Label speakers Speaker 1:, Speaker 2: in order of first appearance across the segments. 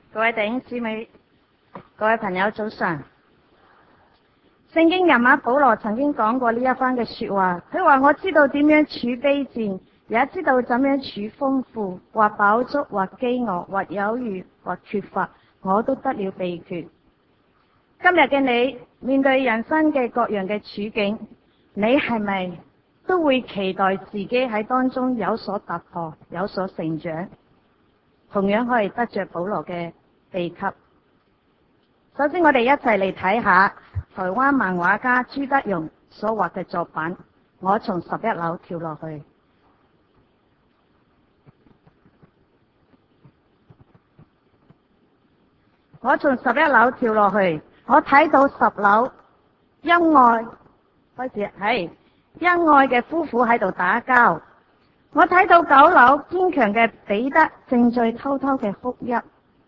Speaker 1: 各位弟兄姊妹、各位朋友早上。聖經人物保羅曾經講過呢一番嘅說話，佢話我知道點樣處卑賤，也知道怎樣處豐富，或飽足，或飢餓，或有餘，或缺乏，我都得了秘訣。今日嘅你面對人生嘅各樣嘅處境，你係咪都會期待自己喺當中有所突破、有所成長，同樣可以得着保羅嘅秘笈？首先我哋一齊嚟睇下台灣漫畫家朱德庸所畫嘅作品，我從11樓跳落去。我從11樓跳落去，我睇到10樓恩愛開始係恩愛嘅夫婦喺度打交，我睇到9樓堅強嘅彼得正在偷偷嘅哭泣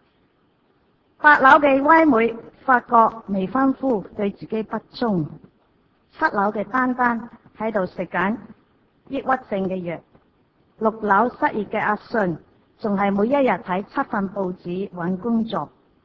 Speaker 1: ，8樓嘅歪妹發覺未婚夫對自己不忠，7樓嘅丹丹喺度食緊抑鬱症嘅藥，6樓失業嘅阿信仲係每一日睇7份報紙揾工作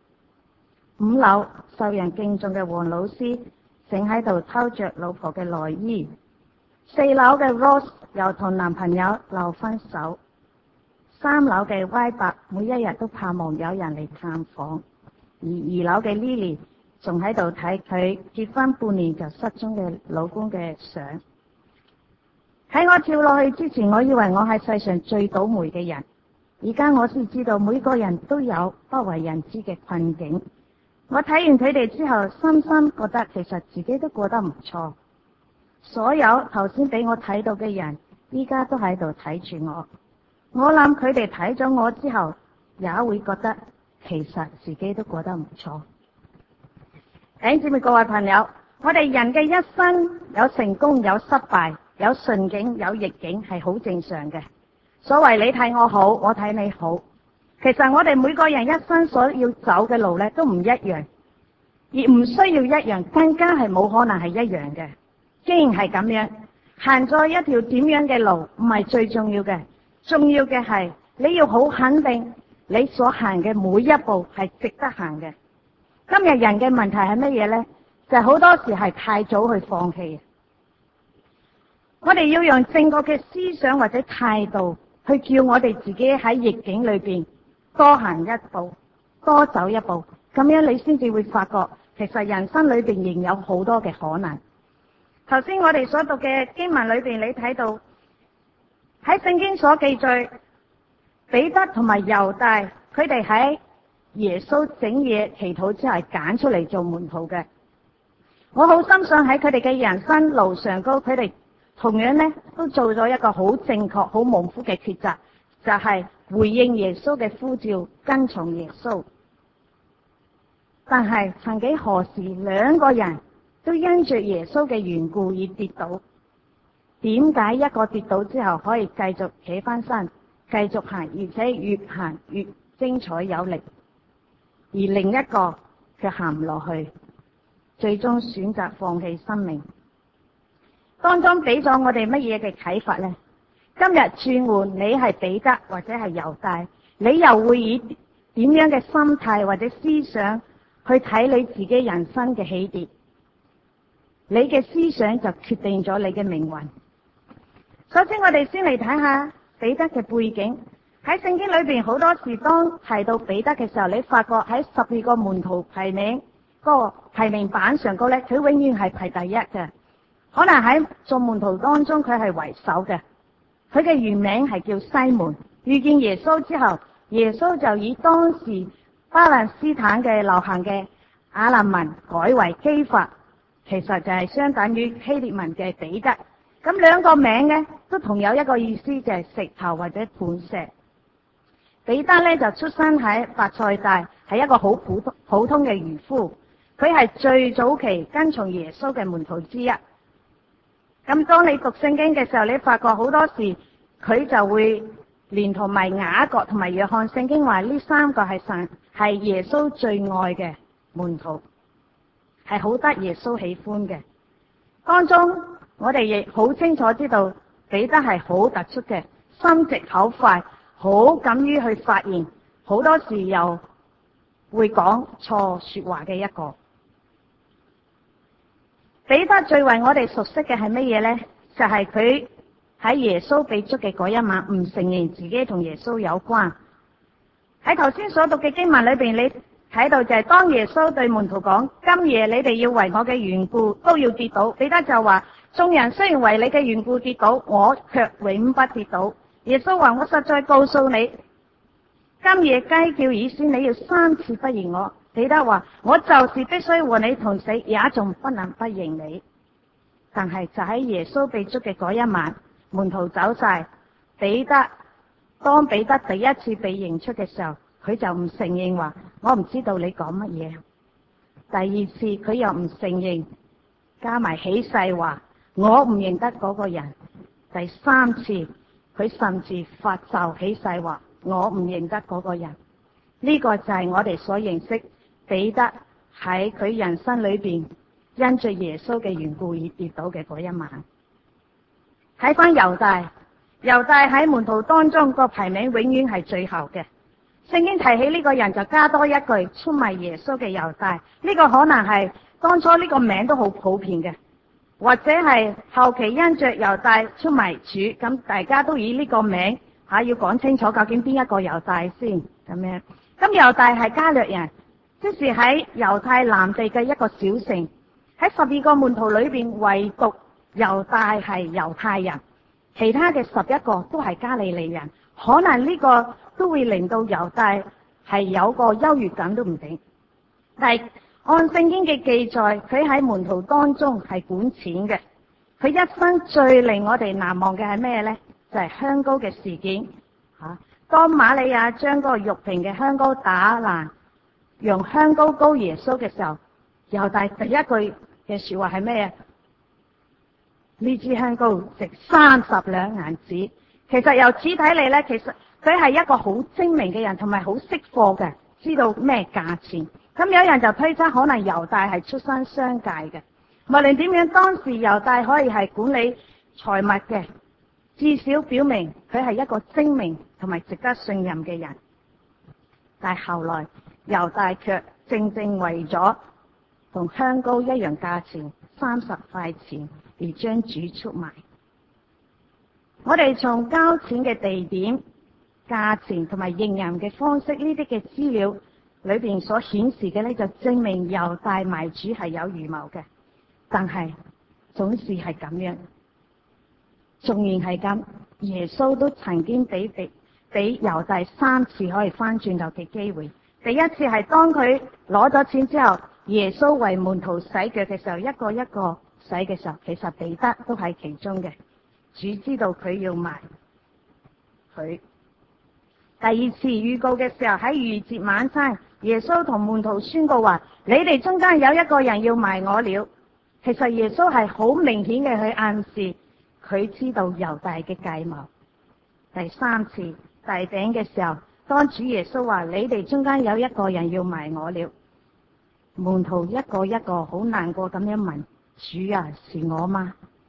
Speaker 1: ，5樓受人敬重嘅黃老師正喺度偷着老婆嘅內衣，4樓嘅 Rose 又同男朋友鬧分手，3樓嘅歪伯每一日都盼望有人嚟探訪，而2樓嘅 Lily 仲喺度睇佢結婚半年就失蹤嘅老公嘅相。喺我跳落去之前，我以為我係世上最倒霉嘅人，而家我先知道每個人都有不為人知嘅困境。我睇完佢哋之後，深深覺得其實自己都過得唔錯。所有頭先俾我睇到嘅人，依家都喺度睇住我。我諗佢哋睇咗我之後，也會覺得其實自己都過得唔錯。弟兄姊妹、各位朋友，我哋人嘅一生有成功有失敗，有順境有逆境，係好正常嘅。所謂你睇我好，我睇你好，其實我哋每個人一生所要走嘅路呢都唔一樣，而唔需要一樣，更加係冇可能係一樣嘅。既然係咁樣，行咗一條點樣嘅路唔係最重要嘅，重要嘅係你要好肯定你所行嘅每一步係值得行嘅。今日人嘅問題係乜嘢呢？就係好多時係太早去放棄。我哋要用正確嘅思想或者態度去叫我哋自己喺逆境裏邊多行一步，多走一步，咁樣你先至會發覺其實人生裏邊仍有好多嘅可能。頭先我哋所讀嘅經文裏邊，你睇到喺聖經所記載，彼得同埋猶大佢哋喺耶穌整夜祈禱之後揀出嚟做門徒嘅。我好深信喺佢哋嘅人生路上高，佢哋同樣呢都做咗一個好正確、好蒙福嘅抉擇，就係回應耶穌嘅呼召，跟從耶穌。但係曾幾何時，兩個人都因着耶穌嘅緣故而跌倒。點解一個跌倒之後可以繼續企翻身，繼續行，而且越行越精彩有力，而另一個卻行唔落去，最終選擇放棄生命？當中俾咗我哋乜嘢嘅啟發呢？今日轉換你係彼得或者係猶大，你又會以點樣嘅心態或者思想去睇你自己人生嘅起跌？你嘅思想就決定咗你嘅命運。首先我哋先嚟睇下彼得嘅背景。喺聖經裏邊好多時當提到彼得嘅時候，你發覺喺12個門徒排名嗰個排名榜上高呢，佢永遠係排第一嘅。可能喺眾門徒當中佢係為首嘅。佢嘅原名係叫西門。遇見耶穌之後，耶穌就以當時巴勒斯坦嘅流行嘅亞蘭文改為基法，其實就係相等於希臘文嘅彼得。咁兩個名呢都同有一個意思，就係石頭或者磐石。彼得呢就出生喺伯賽大，係一個好普通嘅漁夫。佢係最早期跟從耶穌嘅門徒之一。咁當你讀聖經嘅時候，你發覺好多時佢就會連同埋雅各同埋約翰，聖經話呢3個係耶穌最愛嘅門徒，係好得耶穌喜歡嘅。當中我哋亦好清楚知道彼得係好突出嘅，心直口快，好敢於去發言，好多時由會講錯說話嘅一個。彼得最為我哋熟悉嘅係乜嘢呢？就係佢喺耶穌被捉嘅嗰一晚，唔承認自己同耶穌有關。喺頭先所讀嘅經文裏邊，你睇到就係當耶穌對門徒講：今夜你哋要為我嘅緣故都要跌倒。彼得就話：眾人雖然為你嘅緣故跌倒，我卻永不跌倒。耶穌話：我實在告訴你，今夜雞叫以先，你要3次不認我。彼得話：我就是必須和你同死，也仲不能不認你。但係就喺耶穌被捉嘅嗰一晚，門徒走晒，當彼得第一次被認出嘅時候，佢就唔承認話：我唔知道你講乜嘢。第二次佢又唔承認，加埋起誓話：我唔認得嗰個人。第三次佢甚至發咒起誓話：我唔認得嗰個人。呢個就係我哋所認識彼得喺佢人生裏邊因着耶穌嘅緣故而跌倒嘅嗰一晚。睇翻猶大喺門徒當中個排名永遠係最後嘅。聖經提起呢個人就加多一句：出賣耶穌嘅猶大。呢個可能係當初呢個名都好普遍嘅，或者係後期因着猶大出賣主，咁大家都以呢個名要講清楚究竟邊一個猶大先咁樣。咁猶大係加略人，即是喺猶太南地嘅一個小城。喺12個門徒裏邊，唯獨猶大係猶太人，其他嘅11個都係加利利人。可能呢個都會令到猶大係有個優越感都唔定。但係按聖經嘅記載，佢喺門徒當中係管錢嘅。佢一生最令我哋難忘嘅係咩呢？就係香膏嘅事件。當瑪利亞將嗰個玉瓶嘅香膏打爛，用香膏膏耶穌嘅時候，猶大第一句嘅說話係咩啊？呢支香膏值30兩銀子。其實由此睇嚟呢，其實佢係一個好精明嘅人，同埋好識貨嘅，知道咩價錢。咁有人就推測可能猶大係出身商界嘅。無論點樣，當時猶大可以係管理財物嘅，至少表明佢係一個精明同埋值得信任嘅人。但係後來猶大卻正為咗同香膏一樣價錢30塊錢而將主出賣。我哋從交錢嘅地點、價錢同埋認人嘅方式呢啲嘅資料裏邊所顯示嘅呢，就證明猶大賣主係有預謀嘅。但係總是係咁樣，縱然係咁，耶穌都曾經俾猶大3次可以翻轉頭嘅機會。第一次係當佢攞咗錢之後，耶穌為門徒洗腳嘅時候，一個一個洗嘅時候，其實彼得都係其中嘅。主知道佢要賣佢。第二次預告嘅時候，喺逾節晚餐，耶穌同門徒宣告話：你哋中間有一個人要賣我了。其實耶穌係好明顯嘅去暗示佢知道猶大嘅計謀。第三次遞餅嘅時候，當主耶穌話：你哋中間有一個人要賣我了，門徒一個一個好難過咁樣問：主啊，是我嗎？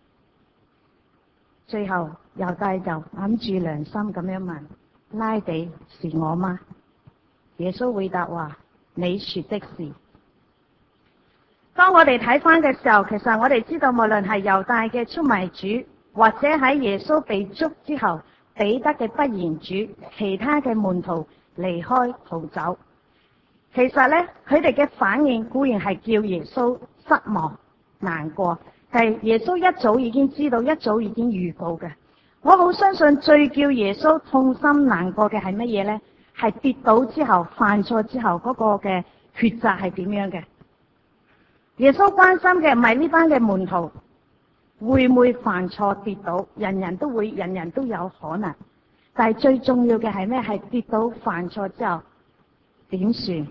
Speaker 1: 最後猶大就揞住良心咁樣問：拉比，是我嗎？耶穌回答話：你說的是。當我哋睇翻嘅時候，其實我哋知道，無論係猶大嘅出賣主，或者喺耶穌被捉之後彼得嘅不言主，其他嘅門徒離開逃走，其實呢，佢哋嘅反應固然係叫耶穌失望難過，但係耶穌一早已經知道，一早已經預告嘅。我好相信最叫耶穌痛心難過嘅係乜嘢呢？係跌倒之後犯錯之後嗰個嘅抉擇係點樣嘅？耶穌關心嘅唔係呢班嘅門徒會唔會犯錯跌倒，人人都會，人人都有可能。但係最重要嘅係咩？係跌倒犯錯之後點算？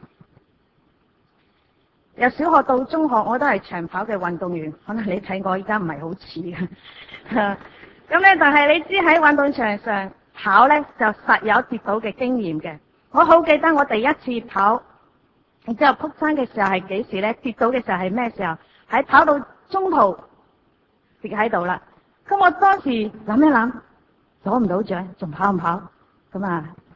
Speaker 1: 由小學到中學，我都係長跑嘅運動員。可能你睇我依家唔係好似嘅，咁咧，但係你知喺運動場上跑咧，就實有跌倒嘅經驗嘅。我好記得我第一次跑，然之後撲親嘅時候係幾時咧？跌倒嘅時候係咩時候？喺跑到中途跌喺度啦。咁我當時諗一諗，攞唔到獎，仲跑唔跑？咁啊，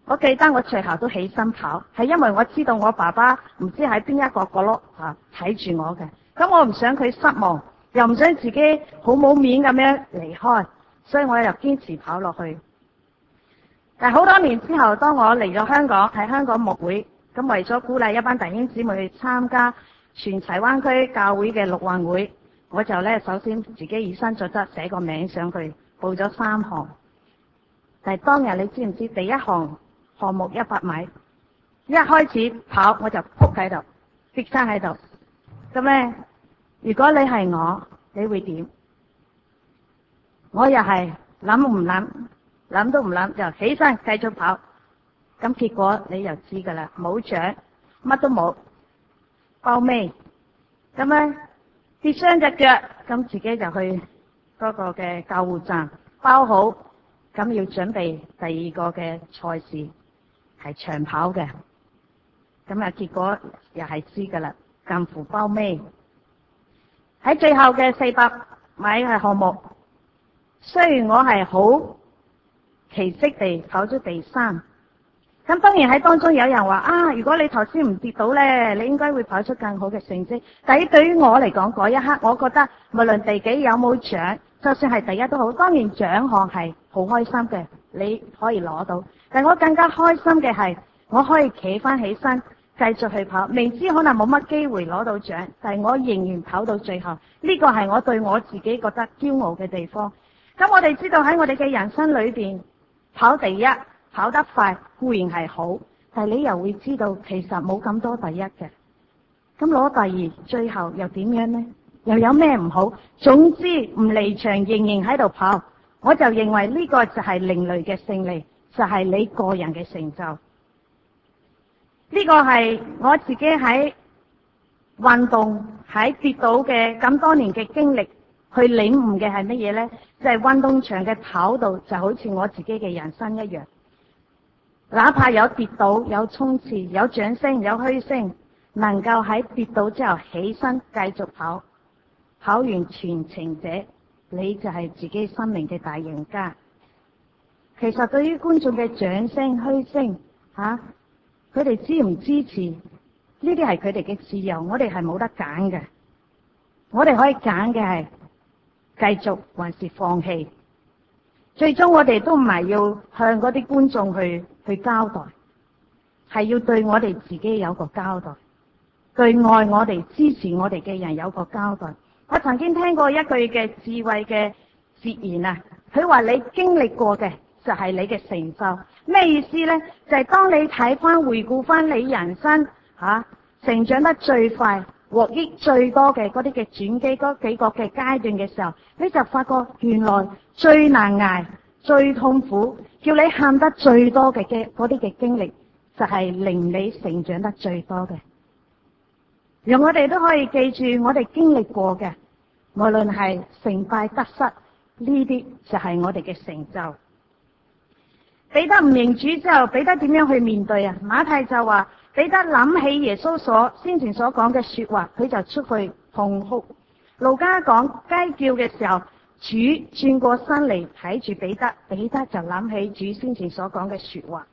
Speaker 1: 我記得我最後都起身跑，係因為我知道我爸爸唔知喺邊一個角落睇住我嘅，咁我唔想佢失望，又唔想自己好冇面咁樣離開，所以我又堅持跑落去。但係好多年之後，當我嚟咗香港，喺香港牧會，咁為咗鼓勵一班弟兄姊妹去參加全柴灣區教會嘅陸運會，我就首先自己以身作則寫個名上去，報咗3項。但係當日你知唔知第一項項目100米，一開始跑我就仆喺度，跌親喺度。咁呢，如果你係我，你會點？我又係諗唔諗，諗都唔諗就起身繼續跑。咁結果你就知噶啦，冇獎，乜都冇，包尾。咁呢，跌傷隻腳，咁自己就去嗰個嘅救護站包好，咁要準備第2個嘅賽事。係長跑嘅，咁結果又係知噶啦，近乎包尾。喺最後嘅400米嘅項目，雖然我係好奇蹟地跑咗第3，咁當然喺當中有人話如果你頭先唔跌倒呢，你應該會跑出更好嘅成績。但係對於我嚟講，嗰一刻我覺得無論第幾有冇獎，就算係第1都好，當然獎項係好開心嘅，你可以攞到。但我更加開心嘅係，我可以企翻起身，繼續去跑。明知可能冇乜機會攞到獎，但係我仍然跑到最後。呢個係我對我自己覺得驕傲嘅地方。咁我哋知道喺我哋嘅人生裏邊，跑第1跑得快固然係好，但係你又會知道其實冇咁多第1嘅。咁攞第2，最後又點樣呢？又有咩唔好？總之唔離場，仍然喺度跑。我就認為呢個就係另類嘅勝利。就係你個人嘅成就，呢個係我自己喺運動喺跌倒嘅咁多年嘅經歷去領悟嘅係乜嘢呢？就係運動場嘅跑道就好似我自己嘅人生一樣，哪怕有跌倒、有衝刺、有掌聲、有噓聲，能夠喺跌倒之後起身繼續跑，跑完全程者，你就係自己生命嘅大贏家。其實對於觀眾嘅掌聲、噓聲，佢哋支唔支持呢啲係佢哋嘅自由，我哋係冇得揀嘅。我哋可以揀嘅係繼續還是放棄。最終我哋都唔係要向嗰啲觀眾去交代，係要對我哋自己有個交代，對愛我哋、支持我哋嘅人有個交代。我曾經聽過一句嘅智慧嘅哲言啊，佢話你經歷過嘅就係你嘅成就。咩意思呢？就係當你睇翻回顧翻你人生成長得最快、獲益最多嘅嗰啲嘅轉機，嗰幾個嘅階段嘅時候，你就發覺原來最難捱、最痛苦、叫你喊得最多嘅嗰啲嘅經歷，就係令你成長得最多嘅。讓我哋都可以記住我哋經歷過嘅，無論係成敗得失，呢啲就係我哋嘅成就。彼得唔認主之後，彼得點樣去面對啊？馬太就話彼得諗起耶穌先前所講嘅說話，佢就出去痛哭。路加講雞叫嘅時候，主轉過身嚟睇住彼得，彼得就諗起主先前所講嘅說話。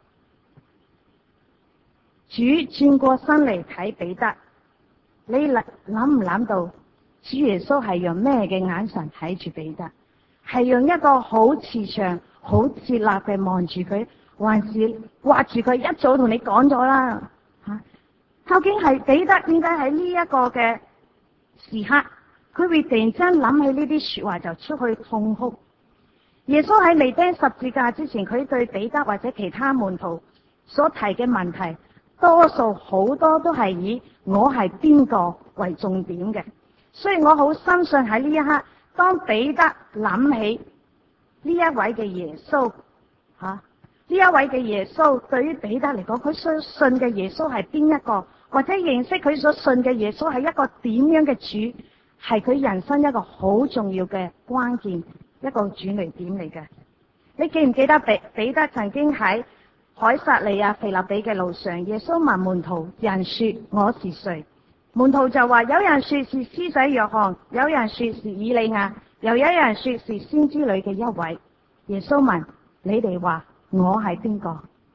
Speaker 1: 主轉過身嚟睇彼得，你諗唔諗到主耶穌係用咩嘅眼神睇住彼得？係用一個好慈祥、好接納嘅望住佢，還是挖住佢？一早同你講咗啦，究竟係彼得點解喺呢一個嘅時刻，佢會突然間諗起呢啲說話就出去痛哭？耶穌喺未釘十字架之前，佢對彼得或者其他門徒所提嘅問題，多數好多都係以我係邊個為重點嘅。所以我好深信喺呢一刻，當彼得諗起呢一位嘅耶穌，呢一位嘅耶穌對於彼得嚟講，佢所信嘅耶穌係邊一個，或者認識佢所信嘅耶穌係一個點樣嘅主，係佢人生一個好重要嘅關鍵，一個轉捩點嚟嘅。你記唔記得彼得曾經喺凱撒利亞腓立比嘅路上，耶穌問門徒：人說我是誰？門徒就話：有人說是施洗約翰，有人說是以利亞，又有人說是先知裏嘅一位。耶穌問：你哋話我係邊個？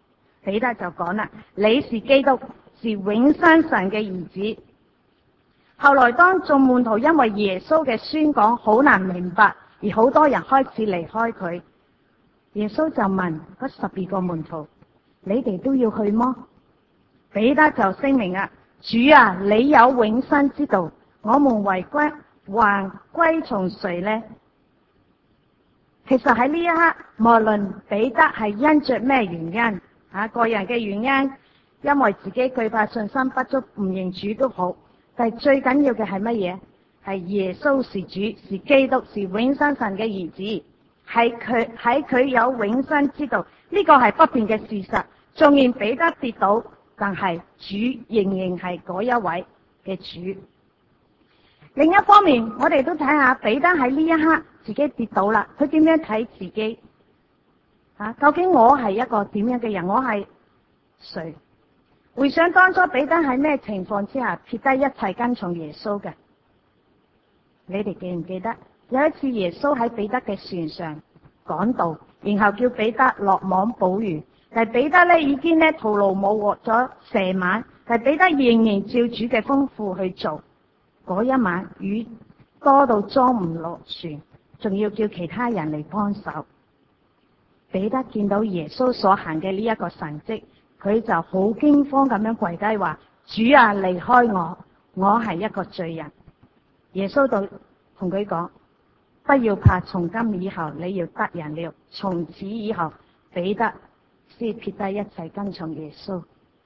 Speaker 1: 彼得就講啦：你是基督，是永生神嘅兒子。後來當眾門徒因為耶穌嘅宣講好難明白，而好多人開始離開佢，耶穌就問嗰12個門徒：你哋都要去麼？彼得就聲明啦：主啊，你有永生之道，我們還歸從誰呢？其實喺呢一刻，無論彼得係因着咩原因，個人嘅原因，因為自己懼怕信心不足唔認主都好，但係最緊要嘅係乜嘢？係耶穌是主，是基督，是永生神嘅兒子，喺佢有永生之道，呢個係不變嘅事實。縱然彼得跌倒，但係主仍然係嗰一位嘅主。另一方面，我哋都睇下彼得喺呢一刻自己跌倒啦，佢點樣睇自己？究竟我係一個點樣嘅人？我係誰？回想當初彼得喺咩情況之下撇低一切跟從耶穌嘅？你哋記唔記得？有一次耶穌喺彼得嘅船上講道，然後叫彼得落網捕魚，但係彼得已經徒勞無獲咗成晚，但係彼得仍然照主嘅吩咐去做。嗰一晚魚多到裝唔落船，仲要叫其他人嚟幫手。彼得見到耶穌所行嘅呢一個神蹟，佢就好驚慌咁樣跪低話：主啊，離開我，我係一個罪人。耶穌就同佢講：不要怕，從今以後你要得人了。從此以後，彼得先撇低一切跟從耶穌。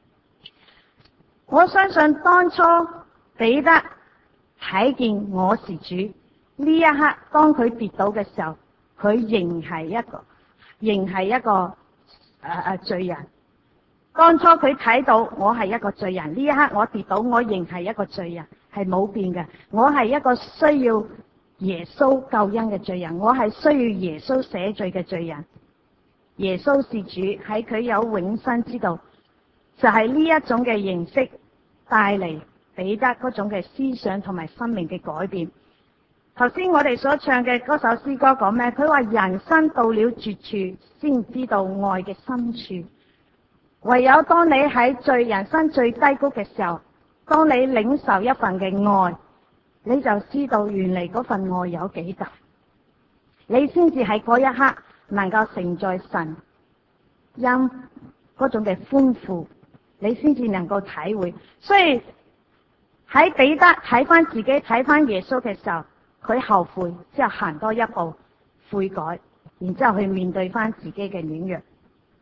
Speaker 1: 我相信當初彼得睇見我是主呢一刻，當佢跌倒嘅時候，佢仍係一個罪人。當初佢睇到我係一個罪人，呢一刻我跌倒，我仍係一個罪人，係冇變嘅。我係一個需要耶穌救恩嘅罪人，我係需要耶穌捨罪嘅罪人。耶穌是主，喺佢有永生之道，就係呢一種嘅形式帶嚟彼得嗰種嘅思想同埋生命嘅改變。頭先我哋所唱嘅嗰首詩歌講咩？佢話人生到了絕處，先知道愛嘅深處。唯有當你喺人生最低谷嘅時候，當你領受一份嘅愛，你就知道原嚟嗰份愛有幾大，你先至喺嗰一刻能夠承載神因嗰種嘅寬闊，你先至能夠體會。所以喺彼得睇翻自己，睇翻耶穌嘅時候，佢後悔之後行多一步悔改，然之後去面對翻自己嘅軟弱。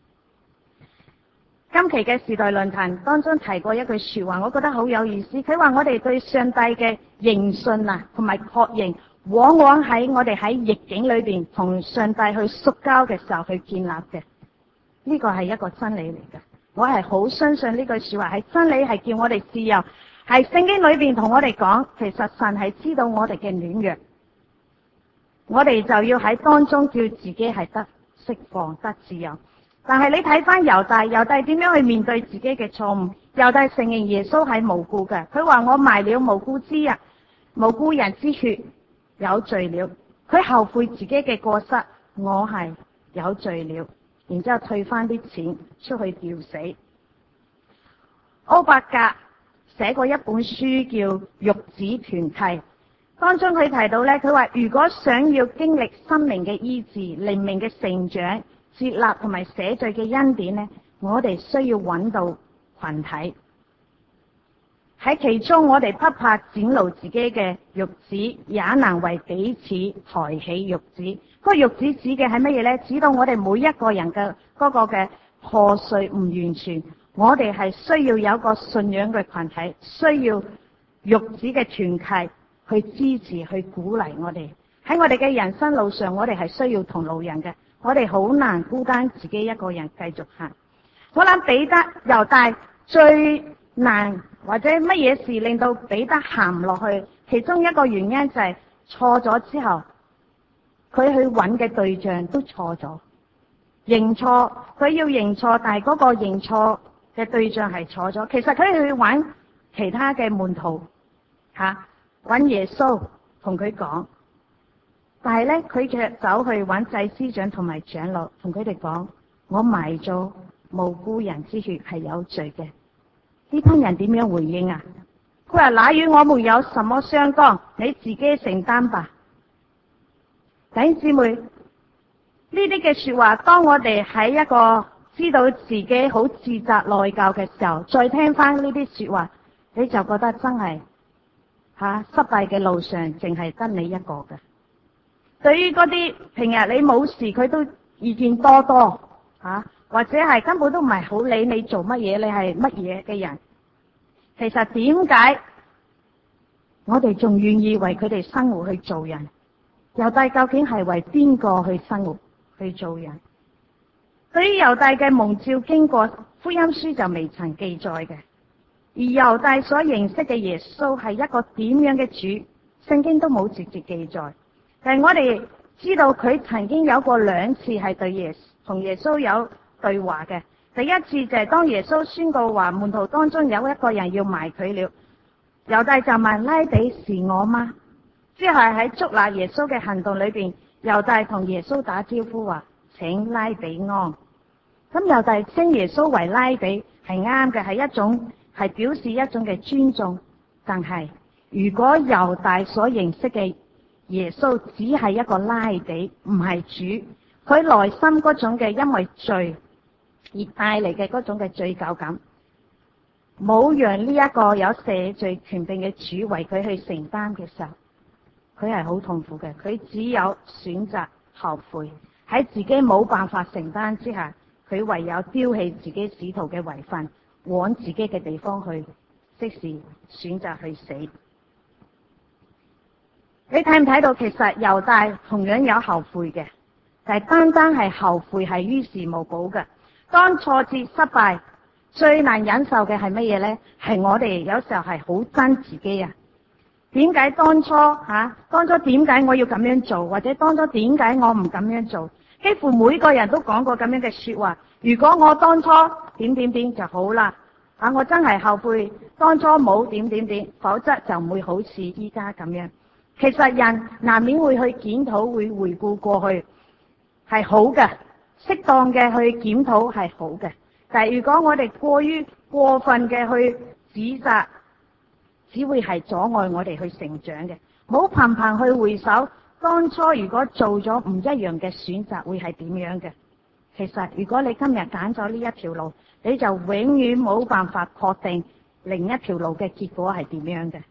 Speaker 1: 今期嘅時代論壇當中提過一句說話，我覺得好有意思。佢話我哋對上帝嘅認信同埋確認，往往喺我哋喺逆境裏邊同上帝去摔跤嘅時候去建立嘅。呢個係一個真理嚟嘅，我係好相信呢句說話係真理，係叫我哋自由。係聖經裏邊同我哋講，其實神係知道我哋嘅軟弱，我哋就要喺當中叫自己係得釋放得自由。但係你睇翻猶大點樣去面對自己嘅錯誤？猶大承認耶穌係無辜嘅，佢話我賣了無辜人之血，有罪了。佢後悔自己嘅過失，我係有罪了，然之後退翻啲錢出去吊死。歐伯格寫過一本書叫《玉子團契》，當中佢提到佢話如果想要經歷生命嘅醫治、靈命嘅成長、接納同埋捨罪嘅恩典我哋需要揾到群體，喺其中我哋不怕展露自己嘅玉子，也能為彼此抬起玉子。個玉子指嘅係乜嘢呢？指到我哋每一個人嘅嗰個嘅破碎唔完全，我哋係需要有一個信仰嘅群體，需要玉子嘅團契去支持、去鼓勵我哋。喺我哋嘅人生路上，我哋係需要同路人嘅。我哋好難孤單自己一個人繼續行。我諗彼得、猶大最難或者乜嘢事令到彼得行唔落去，其中一個原因就係錯咗之後，佢去揾嘅對象都錯咗，認錯，佢要認錯，但係嗰個認錯嘅對象係錯咗。其實佢去揾其他嘅門徒揾耶穌同佢講。但係佢卻走去揾祭司長同埋長老，同佢哋講：我埋咗無辜人之血係有罪嘅。呢班人點樣回應啊？佢話那與我們有什麼相干？你自己承擔吧。弟兄姊妹，呢啲嘅說話，當我哋喺一個知道自己好自責內疚嘅時候，再聽翻呢啲說話，你就覺得真係失敗嘅路上淨係得你一個嘅。對於嗰啲平日你冇事佢都意見多多或者係根本都唔係好理你做乜嘢，你係乜嘢嘅人，其實點解我哋仲願意為佢哋生活去做人？猶大究竟係為邊個去生活去做人？對於猶大嘅蒙召經過，福音書就未曾記載嘅。而猶大所認識嘅耶穌係一個點樣嘅主，聖經都冇直接記載。但係我哋知道佢曾經有過2次係同耶穌有對話嘅。第一次就係當耶穌宣告話門徒當中有一個人要賣佢了，猶大就問拉比是我嗎？之後喺捉拿耶穌嘅行動裏邊，猶大同耶穌打招呼話請拉比安。咁猶大稱耶穌為拉比係啱嘅，係表示一種嘅尊重。但係如果猶大所認識嘅耶穌只係一個拉比，唔係主，佢內心嗰種嘅因為罪而帶嚟嘅嗰種嘅罪疚感，冇讓呢一個有赦罪權柄嘅主為佢去承擔嘅時候，佢係好痛苦嘅。佢只有選擇後悔，喺自己冇辦法承擔之下，佢唯有丟棄自己使徒嘅遺訓，往自己嘅地方去，即是選擇去死。你睇唔睇到其實猶大同樣有後悔嘅，但係單係後悔係於事無補嘅。當挫折失敗，最難忍受嘅係乜嘢呢？係我哋有時候係好憎自己啊！點解當初點解我要咁樣做，或者當初點解我唔咁樣做？幾乎每個人都講過咁樣嘅說話。如果我當初點就好啦，我真係後悔當初冇點，否則就唔會好似依家咁樣。其實人難免會去檢討，會回顧過去，係好嘅，適當嘅去檢討係好嘅。但係如果我哋過分嘅去指責，只會係阻礙我哋去成長嘅。冇頻頻去回首當初如果做咗唔一樣嘅選擇會係點樣嘅。其實如果你今日揀咗呢一條路，你就永遠冇辦法確定另一條路嘅結果係點樣嘅。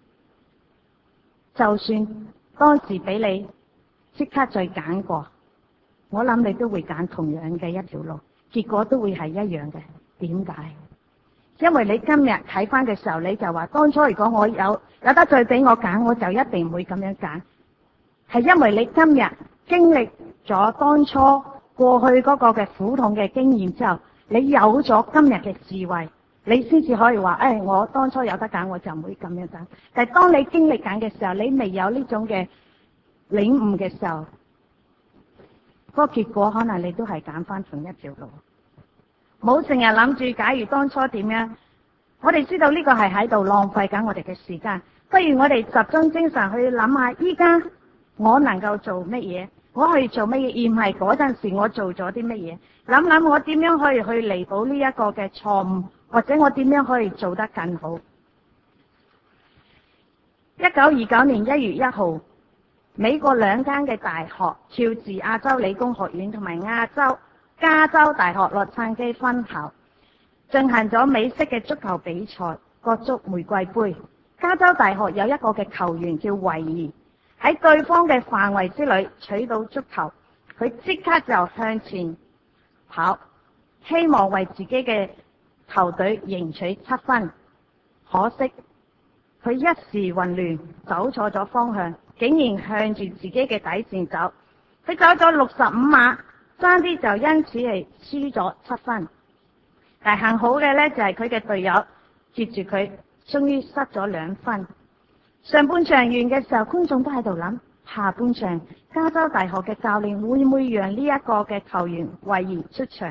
Speaker 1: 就算當時俾你即刻再揀過，我諗你都會揀同樣嘅一條路，結果都會係一樣嘅。點解？因為你今日睇翻嘅時候，你就話當初如果我有得再俾我揀，我就一定唔會咁樣揀。係因為你今日經歷咗當初過去嗰個嘅苦痛嘅經驗之後，你有咗今日嘅智慧，你先至可以話我當初有得揀，我就唔會咁樣揀。但係當你經歷緊嘅時候，你未有呢種嘅領悟嘅時候，嗰個結果可能你都係揀翻同一條路。冇成日諗住假如當初點樣，我哋知道呢個係喺度浪費緊我哋嘅時間。不如我哋集中精神去諗下，依家我能夠做乜嘢，我可以做乜嘢，而唔係嗰陣時我做咗啲乜嘢。諗我點樣可以去彌補呢一個嘅錯誤，或者我點樣可以做得更好。1929年1月1號，美國2間嘅大學，喬治亞州理工學院同埋加州大學洛杉磯分校進行咗美式嘅足球比賽，角逐玫瑰杯。加州大學有一個嘅球員叫維爾，喺對方嘅範圍之內取到足球，佢即刻就向前跑，希望為自己嘅球隊贏取7分。可惜佢一時混亂，走錯咗方向，竟然向住自己嘅底線走。佢走咗65碼，差啲就因此係輸咗7分。但幸好嘅呢，就係佢嘅隊友接住佢，終於失咗2分。上半場完嘅時候，觀眾都喺度諗，下半場加州大學嘅教練會唔會讓呢一個嘅球員維爾出場？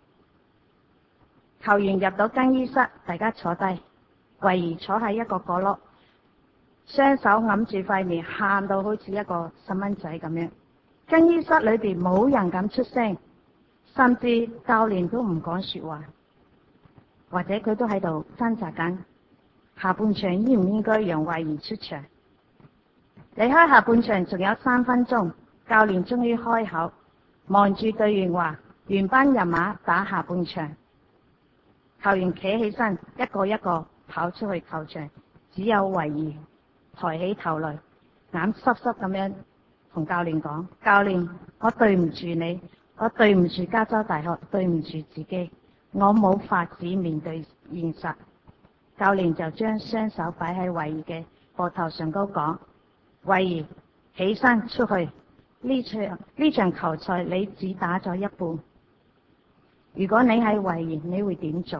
Speaker 1: 球員入到更衣室，大家坐低，維爾坐喺一個角落，雙手揞住塊面，喊到好似一個細蚊仔咁樣。更衣室裏邊冇人敢出聲， 甚至教練都唔講說話，或者佢都喺度掙扎緊，下半場應唔應該讓慧儀出場？離開下半場仲有3分鐘，教練終於開口，望住隊員話：原班人馬打下半場。球員企起身，一個一個跑出去球場，只有慧儀抬起頭來，眼濕濕咁樣同教練講：教練，我對唔住你，我對唔住加州大學，對唔住自己，我冇法子面對現實。教練就將雙手擺喺慧儀嘅膊頭上高講：慧儀，起身出去，呢場球賽你只打咗一半。如果你係慧儀，你會點做？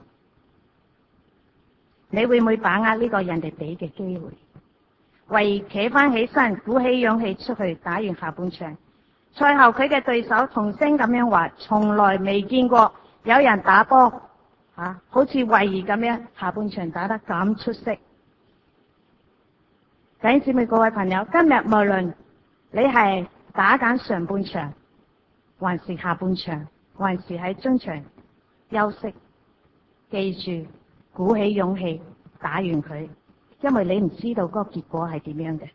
Speaker 1: 你會唔會把握呢個人哋俾嘅機會？慧儀企翻起身，鼓起勇氣出去打完下半場。賽後佢嘅對手同聲咁樣話：從來未見過有人打波好似慧儀咁樣下半場打得咁出色。弟兄姊妹各位朋友，今日無論你係打緊上半場，還是下半場，還是喺中場休息，記住鼓起勇氣打完佢，因為你唔知道嗰個結果係點樣嘅。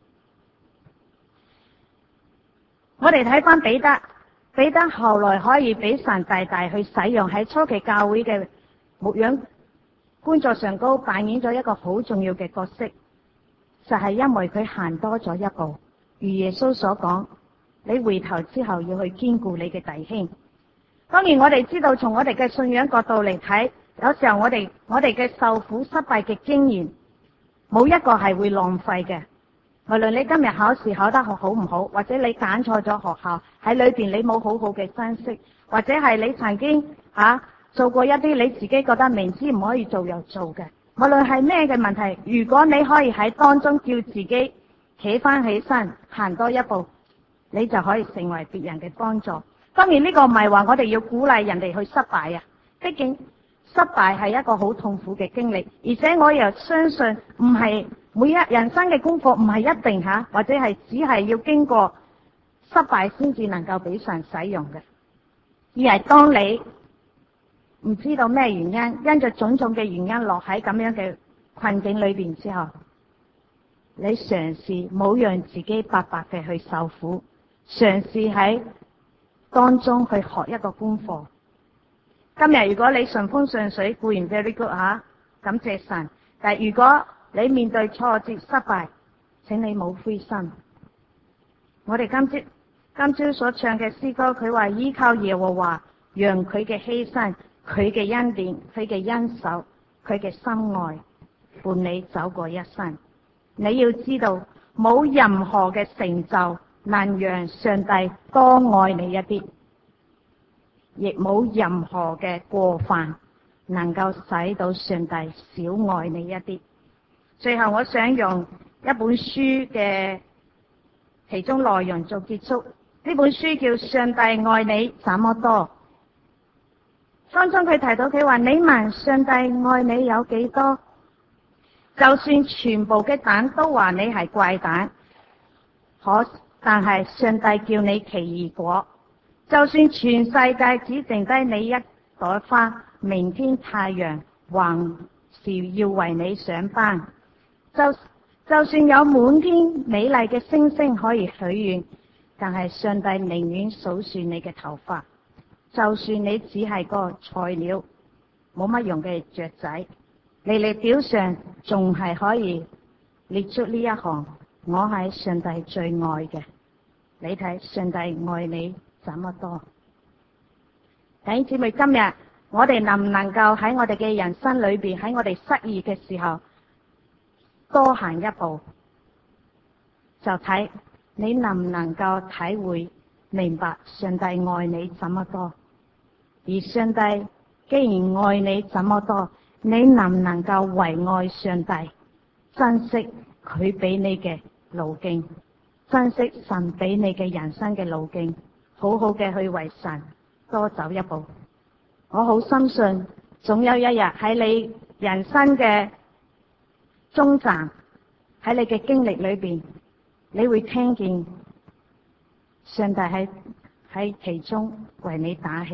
Speaker 1: 我哋睇翻彼得後來可以俾神大大去使用，喺初期教會嘅牧養工作上高扮演咗一個好重要嘅角色，就係因為佢行多咗一步。如耶穌所講，你回頭之後要去堅固你嘅弟兄。當然我哋知道，從我哋嘅信仰角度嚟睇，有時候我哋嘅受苦失敗嘅經驗冇一個係會浪費嘅。無論你今日考試考得好唔好，或者你揀錯咗學校，喺裏邊你冇好好嘅珍惜，或者係你曾經做過一啲你自己覺得明知唔可以做又做嘅，無論係咩嘅問題，如果你可以喺當中叫自己企翻起身，行多一步，你就可以成為別人嘅幫助。當然呢個唔係話我哋要鼓勵人哋去失敗啊，畢竟失敗係一個好痛苦嘅經歷，而且我又相信唔係每一人生嘅功課唔係一定或者係只係要經過失敗先至能夠俾神使用嘅，而係當你唔知道咩原因，因着種種嘅原因落喺咁樣嘅困境裏邊之後，你嘗試冇讓自己白白嘅去受苦，嘗試喺當中去學一個功課。今日如果你順風順水，固然 very good 感謝神。但係如果你面對挫折失敗，請你冇灰心。我哋今朝所唱嘅詩歌，佢話依靠耶和華，讓佢嘅犧牲、佢嘅恩典、佢嘅恩手、佢嘅深愛伴你走過一生。你要知道，冇任何嘅成就能讓上帝多愛你一啲，亦冇任何嘅過犯能夠使到上帝少愛你一啲。最後我想用一本書嘅其中內容做結束。呢本書叫《上帝愛你怎麼多》，當中佢提到佢話：你問上帝愛你有幾多？就算全部嘅蛋都話你係怪蛋，但係上帝叫你奇異果。就算全世界只剩低你一朵花，明天太陽還是要為你上班。就算有滿天美麗嘅星星可以許願，但係上帝寧願數算你嘅頭髮。就算你只係個菜鳥，冇乜用嘅雀仔，你表上仲係可以列出呢一行：我係上帝最愛嘅。你睇上帝愛你怎麼多？弟兄姊妹，今日我哋能唔能夠喺我哋嘅人生裏邊，喺我哋失意嘅時候多行一步，就睇你能唔能夠體會明白上帝愛你怎麼多。而上帝既然愛你怎麼多，你能唔能夠為愛上帝，珍惜佢俾你嘅路徑，珍惜神俾你嘅人生嘅路徑，好好嘅去為神多走一步。我好深信總有一日喺你人生嘅終站，喺你嘅經歷裏邊，你會聽見上帝喺其中為你打氣，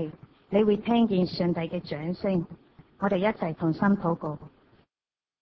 Speaker 1: 你會聽見上帝嘅掌聲。我哋一齊同心禱告。